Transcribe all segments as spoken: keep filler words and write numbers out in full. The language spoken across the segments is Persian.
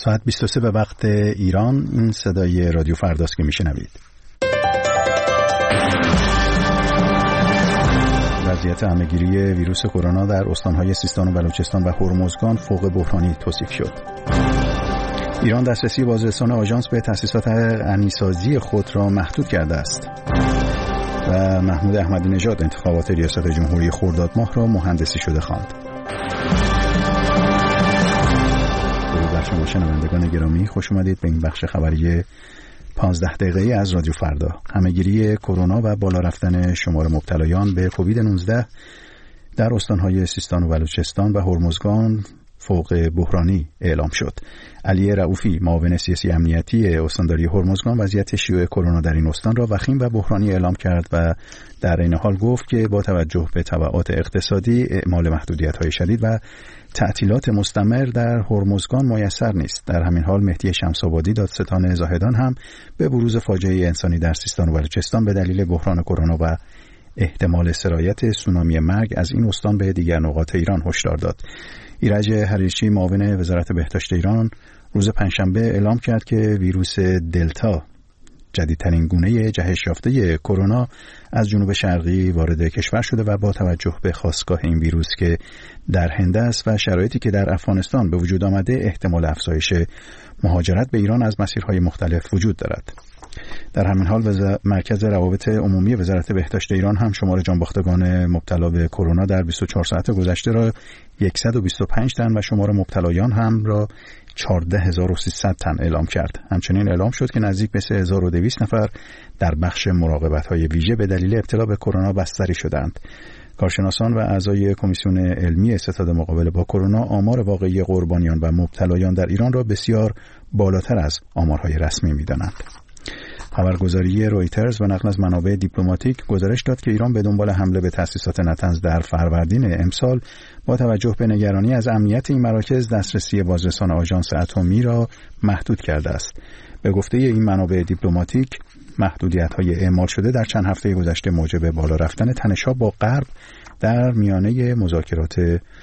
ساعت بیست و سه به وقت ایران. این صدای رادیو فرداست که میشنوید. وضعیت همه‌گیری ویروس کرونا در استان‌های سیستان و بلوچستان و هرمزگان فوق بحرانی توصیف شد. ایران دسترسی بازرسان آژانس به تأسیسات غنیسازی خود را محدود کرده است. و محمود احمدی نژاد انتخابات ریاست جمهوری خرداد ماه را مهندسی شده خواند. درود بر شما شنوندگان گرامی، خوش اومدید به این بخش خبری پانزده دقیقه‌ای از رادیو فردا. همه‌گیری کرونا و بالا رفتن شمار مبتلایان به کووید نوزده در استان‌های سیستان و بلوچستان و هرمزگان فوق بحرانی اعلام شد. علی رؤوفی، معاون سیاسی امنیتی استانداری هرمزگان، وضعیت شیوع کرونا در این استان را وخیم و بحرانی اعلام کرد و در این حال گفت که با توجه به تبعات اقتصادی اعمال محدودیت‌های شدید و تعطیلات مستمر در هرمزگان میسر نیست. در همین حال مهدی شمس‌آبادی، دادستان زاهدان، هم به بروز فاجعه انسانی در سیستان و بلوچستان به دلیل بحران کرونا و احتمال سرایت سونامی مرگ از این استان به دیگر نقاط ایران هشدار داد. ایرج حریچی، معاون وزارت بهداشت ایران، روز پنجشنبه اعلام کرد که ویروس دلتا، جدیدترین گونه جهش یافته کرونا، از جنوب شرقی وارد کشور شده و با توجه به خاستگاه این ویروس که در هند است و شرایطی که در افغانستان به وجود آمده، احتمال افزایش مهاجرت به ایران از مسیرهای مختلف وجود دارد. در همین حال مرکز روابط عمومی وزارت بهداشت ایران هم شمار جانباختگان مبتلا به کرونا در بیست و چهار ساعت گذشته را صد و بیست و پنج تن و شمار مبتلایان هم را چهارده هزار و سیصد تن اعلام کرد. همچنین اعلام شد که نزدیک به سه هزار و دویست نفر در بخش مراقبت‌های ویژه به دلیل ابتلا به کرونا بستری شدند. کارشناسان و اعضای کمیسیون علمی ستاد مقابله با کرونا آمار واقعی قربانیان و مبتلایان در ایران را بسیار بالاتر از آمارهای رسمی می‌دانند. خبرگزاری رویترز و نقل از منابع دیپلماتیک گزارش داد که ایران به دنبال حمله به تأسیسات نطنز در فروردین امسال با توجه به نگرانی از امنیت این مراکز دسترسی بازرسان آژانس اتمی را محدود کرده است. به گفته این منابع دیپلماتیک، محدودیت‌های اعمال شده در چند هفته گذشته موجب بالا رفتن تنش‌ها با غرب در میانه مذاکرات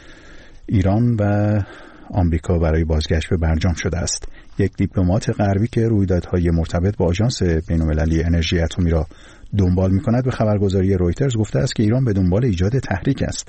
ایران و آمریکا برای بازگشت به برجام شده است. یک دیپلمات غربی که رویدادهای مرتبط با آژانس بین‌المللی انرژی اتمی را دنبال می‌کند به خبرگزاری رویترز گفته است که ایران به دنبال ایجاد تحریک است.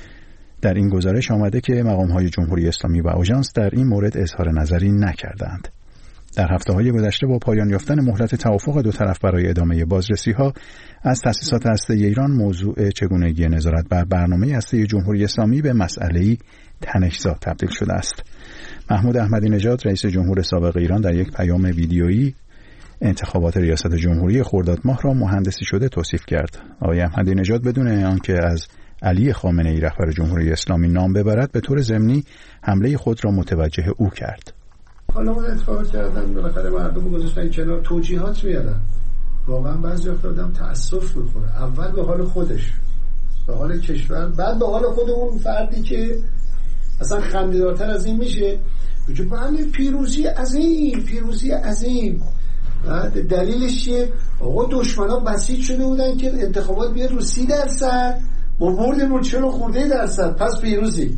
در این گزارش آمده که مقام‌های جمهوری اسلامی و آژانس در این مورد اظهار نظری نکردند. در هفته‌های گذشته با پایان یافتن مهلت توافق دو طرف برای ادامه بازرسی‌ها از تأسیسات هسته‌ای ایران، موضوع چگونگی نظارت بر برنامه هسته‌ای جمهوری اسلامی به مسئله‌ای تنش‌زا تبدیل شده است. محمود احمدی نژاد، رئیس جمهور سابق ایران، در یک پیام ویدیویی انتخابات ریاست جمهوری خرداد ماه را مهندسی شده توصیف کرد. آقای احمدی نژاد بدون آنکه از علی خامنه‌ای رهبر جمهوری اسلامی نام ببرد، به طور ضمنی حمله خود را متوجه او کرد. حالا اون انتخابات کردن، بالاخره مردم گذاشتن کنار، توجیهات میادن. واقعا بعضی وقتا آدم تأسف می‌خوره. اول به حال خودش، به حال کشور، بعد به حال خود اون فردی که اصلا خنده‌دارتر از این میشه. بگه بله پیروزی عظیم، پیروزی عظیم. بعد دلیلش چیه؟ آقا دشمنا بسیج شده بودن که انتخابات بیاد رو سی درصد، ما بردیم رو چهل خورده درصد، پس پیروزی.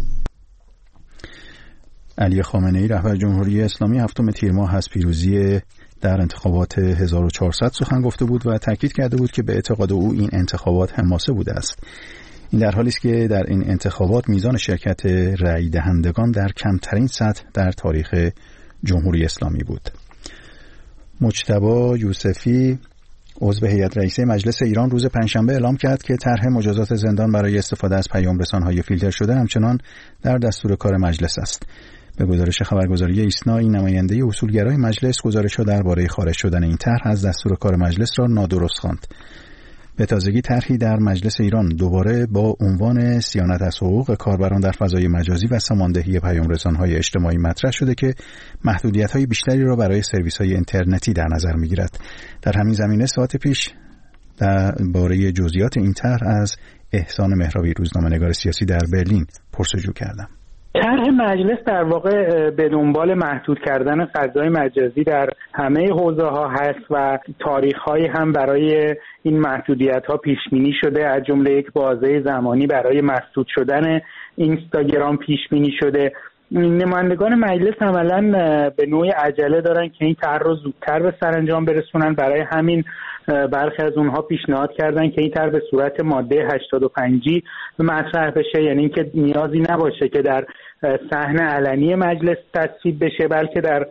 علی خامنه‌ای رهبر جمهوری اسلامی هفتم تیر ماه از پیروزی در انتخابات هزار و چهارصد سخن گفته بود و تاکید کرده بود که به اعتقاد او این انتخابات حماسه بوده است. این در حالی است که در این انتخابات میزان شرکت رأی دهندگان در کمترین سطح در تاریخ جمهوری اسلامی بود. مجتبی یوسفی، عضو هیئت رئیسه مجلس ایران، روز پنجشنبه اعلام کرد که طرح مجازات زندان برای استفاده از پیام رسان‌های فیلتر شده همچنان در دستور کار مجلس است. به گزارش خبرگزاری ایسنا، این نماینده اصولگرای مجلس گزارش‌ها درباره خارج شدن این طرح از دستور کار مجلس را نادرست خواند. به تازگی طرحی در مجلس ایران دوباره با عنوان صیانت از حقوق کاربران در فضای مجازی و ساماندهی پیام‌رسان‌های اجتماعی مطرح شده که محدودیت‌های بیشتری را برای سرویس‌های اینترنتی در نظر می‌گیرد. در همین زمینه ساعت پیش درباره جزئیات این طرح از احسان مهرابی، روزنامه‌نگار سیاسی در برلین، پرسجو کردم. طرح مجلس در واقع به دنبال محدود کردن فضای مجازی در همه حوزه‌ها هست و تاریخ‌هایی هم برای این محدودیت‌ها پیش بینی شده، از جمله یک بازه زمانی برای مسدود شدن اینستاگرام پیش بینی شده نمایندگان مجلس عملاً به نوعی عجله دارن که این طرح رو زودتر به سرانجام برسونن. برای همین برخی از اونها پیشنهاد کردن که این طرح به صورت ماده هشتاد و پنج مطرح بشه، یعنی اینکه نیازی نباشه که در صحن علنی مجلس تصویب بشه، بلکه در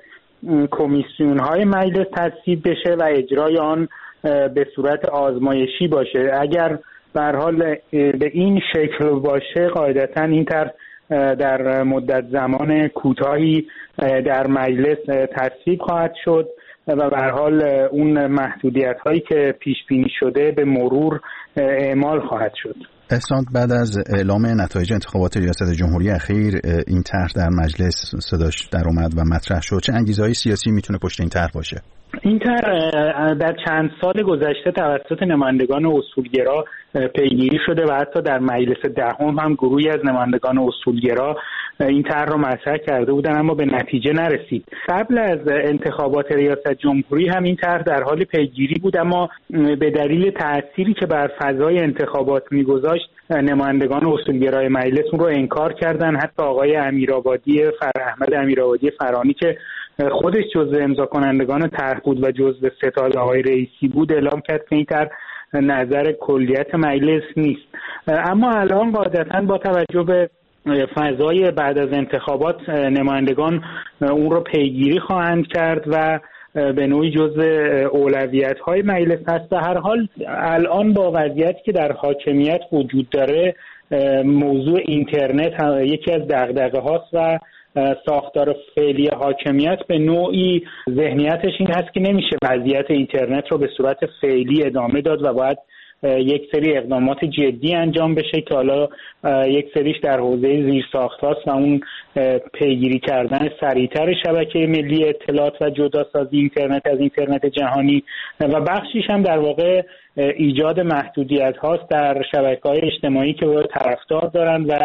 کمیسیون‌های مجلس تصویب بشه و اجرای آن به صورت آزمایشی باشه. اگر به هر حال به این شکل باشه، قاعدتاً این طرح در مدت زمان کوتاهی در مجلس تصویب خواهد شد و به هر حال اون محدودیت‌هایی که پیش بینی شده به مرور اعمال خواهد شد. احسان، بعد از اعلام نتایج انتخابات ریاست جمهوری اخیر این طرح در مجلس صداش در اومد و مطرح شد. چه انگیزه‌های سیاسی میتونه پشت این طرح باشه؟ این طرح در چند سال گذشته توسط نمایندگان اصولگرا پیگیری شده و حتی در مجلس دهم هم گروهی از نمایندگان اصولگرا این طرح رو مطرح کرده بودن، اما به نتیجه نرسید. قبل از انتخابات ریاست جمهوری هم این طرح در حال پیگیری بود، اما به دلیل تأثیری که بر فضای انتخابات میگذاشت نمایندگان اصولگرای مجلس اون رو انکار کردن. حتی آقای امیرآبادی فر احمد امیرآبادی فرانی که خودش جزو امضا کنندگان طرح بود و جزو ستاد آقای رئیسی بود، اعلام کرد که این طرح نظر کلیت مجلس نیست. اما الان قاعدتاً با توجه به فضای بعد از انتخابات نمایندگان اون رو پیگیری خواهند کرد و به نوعی جزء اولویت‌های مجلس هست. به هر حال الان با وضعیتی که در حاکمیت وجود داره، موضوع اینترنت یکی از دغدغه هاست و ساختار فعلی حاکمیت به نوعی ذهنیتش این هست که نمیشه وضعیت اینترنت رو به صورت فعلی ادامه داد و باید یک سری اقدامات جدی انجام بشه که حالا یک سریش در حوزه زیرساخت هاست و اون پیگیری کردن سریعتر شبکه ملی اطلاعات و جداسازی اینترنت از اینترنت جهانی و بخشیش هم در واقع ایجاد محدودیت هاست در شبکه‌های اجتماعی که باید طرفدار دارن و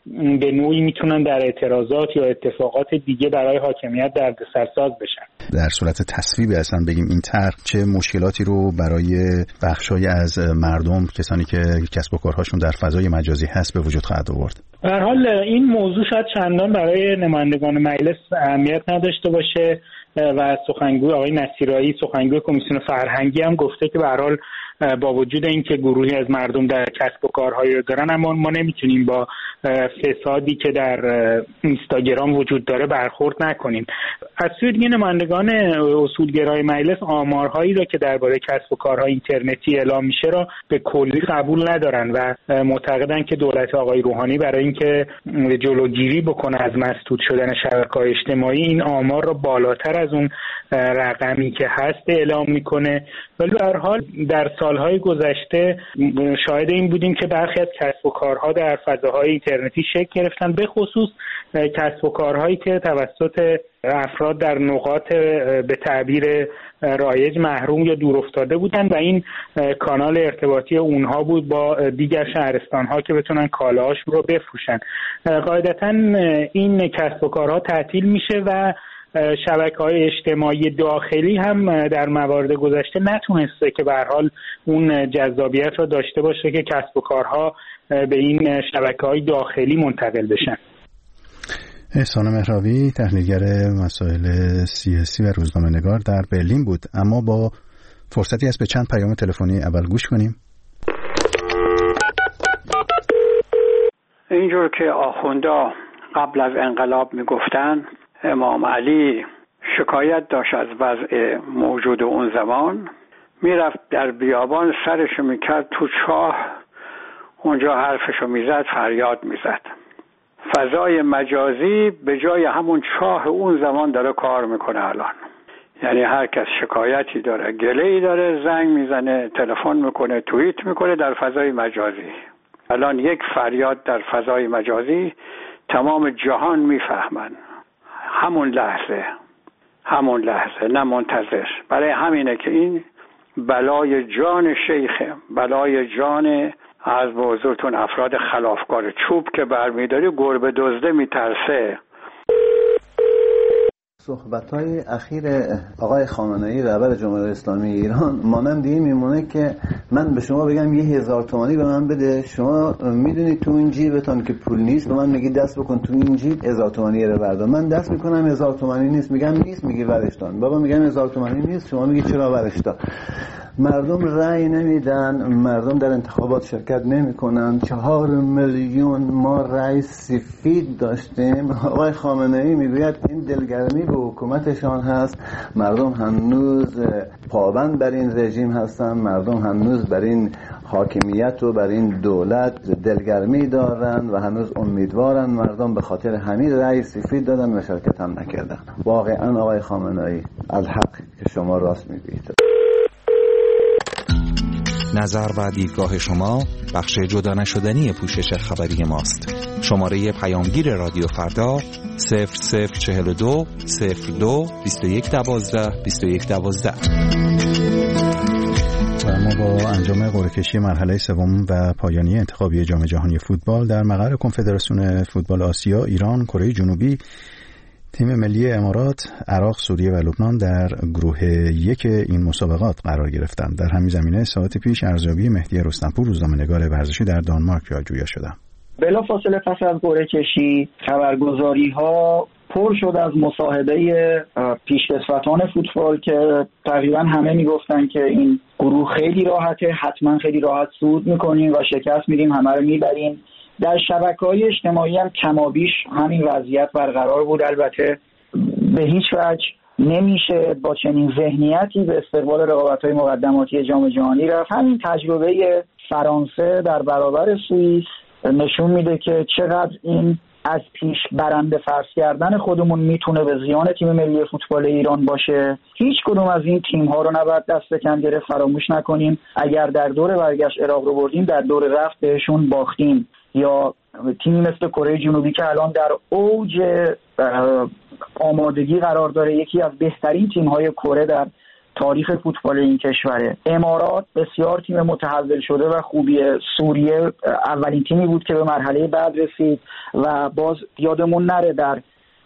به نوعی میتونن در اعتراضات یا اتفاقات دیگه برای حاکمیت دردسرساز بشن. در صورت تصویب اصلا بگیم این طرح چه مشکلاتی رو برای بخشای از مردم، کسانی که کسب و کارهاشون در فضای مجازی هست، به وجود خواهد آورد؟ به هر حال این موضوع شاید چندان برای نمایندگان مجلس اهمیت نداشته باشه و سخنگوی آقای نصیرایی، سخنگوی کمیسیون فرهنگی، هم گفته که به هر حال با وجود اینکه گروهی از مردم در کسب و کارهایی دارن، اما ما نمیتونیم با فسادی که در اینستاگرام وجود داره برخورد نکنیم. از سوی دیگه نمایندگان اصولگرای مجلس آمارهایی را که درباره کسب و کارهای اینترنتی اعلام میشه را به کلی قبول ندارن و معتقدن که دولت آقای روحانی برای اینکه جلوگیری بکنه از مسدود شدن شبکه‌های اجتماعی این آمار را بالاتر از اون رقمی که هست اعلام میکنه. ولی به هر حال در سالهای گذشته شاهد این بودیم که برخی از کسب و کارها در فضاهای اینترنتی شکل گرفتن، به خصوص کسب و کارهایی که توسط افراد در نقاط به تعبیر رایج محروم یا دور افتاده بودن و این کانال ارتباطی اونها بود با دیگر شهرستانها که بتونن کالاهاشون رو بفروشن. قاعدتاً این کسب و کارها تعطیل میشه و شبکه‌های اجتماعی داخلی هم در موارد گذشته نتونسته که به هر حال اون جذابیت رو داشته باشه که کسب و کارها به این شبکه‌های داخلی منتقل بشن. احسان مهراوی، تحلیلگر مسائل سیاسی و روزنامه‌نگار در برلین بود. اما با فرصتی است به چند پیام تلفنی اول گوش کنیم. اینجور که آخوندا قبل از انقلاب میگفتن، امام علی شکایت داشت از وضع موجود اون زمان، میرفت در بیابان سرشو میکرد تو چاه، اونجا حرفشو میزد، فریاد میزد. فضای مجازی به جای همون چاه اون زمان داره کار میکنه الان. یعنی هر کس شکایتی داره، گله‌ای داره، زنگ میزنه، تلفن میکنه، توییت میکنه در فضای مجازی. الان یک فریاد در فضای مجازی تمام جهان میفهمن، همون لحظه همون لحظه، نه منتظر. برای همینه که این بلای جان شیخه، بلای جان از به حضورتون افراد خلافکار. چوب که برمیداری گربه دزده میترسه. صحبت‌های اخیر آقای خامنه‌ای رهبر جمهوری اسلامی ایران مانند این میمونه که من به شما بگم یه هزار تومانی به من بده، شما میدونی تو این جیبتون که پول نیست، به من میگی دست بکن تو این جیب هزار تومانی رو بردار، من دست میکنم هزار تومانی نیست، میگم نیست، میگی ورش دار، بابا میگم هزار تومانی نیست، شما میگی چرا ورش دار. مردم رأی نمیدن، مردم در انتخابات شرکت نمیکنن. چهار میلیون ما رأی سفید داشتیم. آقای خامنه‌ای میگوید این دلگرمی به حکومتشان هست، مردم هنوز پابند بر این رژیم هستن، مردم هنوز بر این حاکمیت و بر این دولت دلگرمی دارن و هنوز امیدوارن. مردم به خاطر همین رأی سفید دادن و شرکت هم نکردن. واقعا آقای خامنه‌ای الحق که شما راست میگویید. نظر و دیدگاه شما بخش جدا نشدنی پوشش خبری ماست. شماره پیامگیر رادیو فردا صفر صفر چهل و دو صفر دو بیست و یک دوازده بیست و یک دوازده. و ما با انجام قرعه کشی مرحله سوم و پایانی انتخابی جام جهانی فوتبال در مقر کنفدراسیون فوتبال آسیا، ایران، کره جنوبی، تیم ملی امارات، عراق، سوریه و لبنان در گروه یک این مسابقات قرار گرفتند. در همین زمینه ساعت پیش ارزیابی مهدی رستمپور، روزنامه‌نگار ورزشی در دانمارک را جویا شدم. بلافاصله پس از قرعه کشی خبرگزاری‌ها پر شد از مصاحبه پیشکسوتان فوتبال که تقریبا همه میگفتن که این گروه خیلی راحته، حتما خیلی راحت صعود میکنیم و شکست میدیم، همه رو میبریم. در شبکه‌های اجتماعی هم کمابیش همین وضعیت برقرار بود. البته به هیچ وجه نمیشه با چنین ذهنیتی به استقبال رقابت‌های مقدماتی جام جهانی رفت. همین تجربه فرانسه در برابر سوئیس نشون میده که چقدر این از پیش برنده فرض کردن خودمون میتونه به زیان تیم ملی فوتبال ایران باشه. هیچ کدوم از این تیم‌ها رو نباید دست کم گرفت. فراموش نکنیم اگر در دور برگشت عراق رو بردیم، در دور رفت بهشون باختیم. یا تیمی مثل کره جنوبی که الان در اوج آمادگی قرار داره، یکی از بهترین تیم‌های کره در تاریخ فوتبال این کشوره. امارات بسیار تیم متحول شده و خوبیه. سوریه اولین تیمی بود که به مرحله بعد رسید و باز یادمون نره در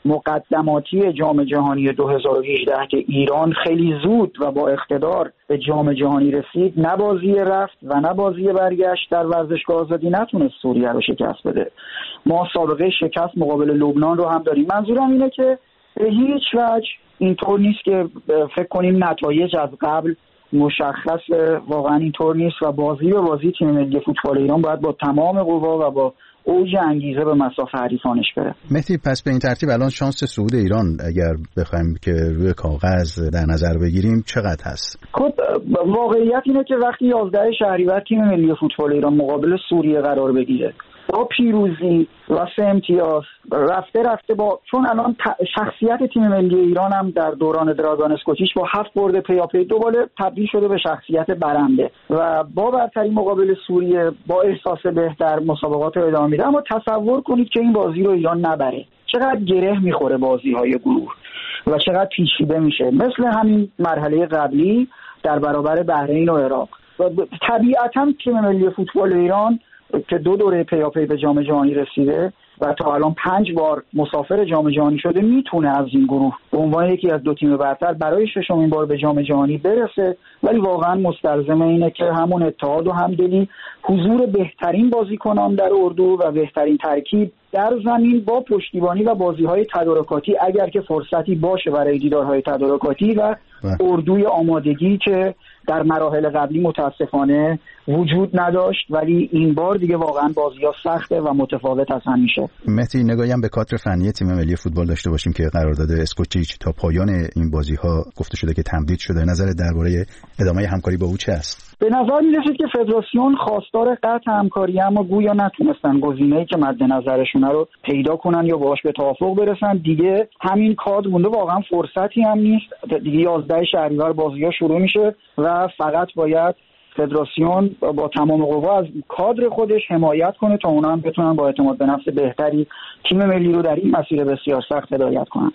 مقدماتی جام جهانی دو هزار و هجده که ایران خیلی زود و با اقتدار به جام جهانی رسید، نه بازی رفت و نه بازی برگشت در ورزشگاه آزادی نتونست سوریه رو شکست بده. ما سابقه شکست مقابل لبنان رو هم داریم. منظورم اینه که به هیچ وجه اینطور نیست که فکر کنیم نتایج از قبل مشخص، واقعا اینطور نیست و بازی به بازی تیم ملی فوتبال ایران باید با تمام قوا و با اوج انگیزه به مصاف حریفانش بره. مهدی، پس به این ترتیب الان شانس صعود ایران اگر بخوایم که روی کاغذ در نظر بگیریم چقدر هست؟ خب واقعیت اینه که وقتی یازده شهریور تیم ملی فوتبال ایران مقابل سوریه قرار بگیره با پیروزی و سه امتیاز رفته رفته با چون الان شخصیت تیم ملی ایران هم در دوران دراگان اسکوچیچ با هفت برد پیاپی دوباره تبدیل شده به شخصیت برنده و با برتری مقابل سوریه با احساس بهتر مسابقات رو ادامه میده. اما تصور کنید که این بازی رو ایران نبره، چقدر گره میخوره بازی های گروه و چقدر پیچیده میشه، مثل همین مرحله قبلی در برابر بحرین و عراق. و طبیعتا تیم ملی فوتبال ایران که دو دوره پیاپی به جام جهانی رسیده و تا الان پنج بار مسافر جام جهانی شده، میتونه از این گروه به عنوان یکی از دو تیم برتر برای ششمین بار به جام جهانی برسه. ولی واقعا مستلزم اینه که همون اتحاد و همدلی، حضور بهترین بازیکنان در اردو و بهترین ترکیب در زمین با پشتیبانی و بازی‌های تدارکاتی اگر که فرصتی باشه برای دیدارهای تدارکاتی و اردوی آمادگی که در مراحل قبلی متاسفانه وجود نداشت، ولی این بار دیگه واقعا بازی‌ها سخته و متفاوت از همیشه. مهدی، نگاهی هم به کادر فنی تیم ملی فوتبال داشته باشیم که قرارداد اسکوچیچ تا پایان این بازی‌ها گفته شده که تمدید شده. نظر درباره ادامه همکاری با او چه است؟ به نظر می‌رسید که فدراسیون خواستار قطع همکاری، اما گویا نتونستن گزینه‌ای که مد نظرشونه رو پیدا کنن یا باهاش به توافق برسن. دیگه همین کادر مونده، واقعا فرصتی هم نیست. دیگه یازده شهریور بازی‌ها شروع میشه و فقط باید فدراسیون با تمام قوا از کادر خودش حمایت کنه تا اونا هم بتونن با اعتماد به نفس بهتری تیم ملی رو در این مسیر بسیار سخت هدایت کنن.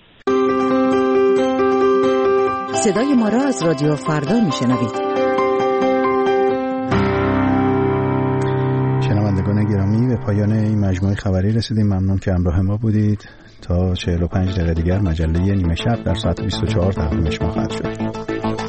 صدای ما را از رادیو فردا میشنوید. شنوندگان گرامی، به پایان این مجموعه خبری رسیدیم. ممنون که همراه ما بودید. تا چهل و پنج دقیقه دیگر مجله نیمه شب در ساعت بیست و چهار تقدیمش ما خواهد شد.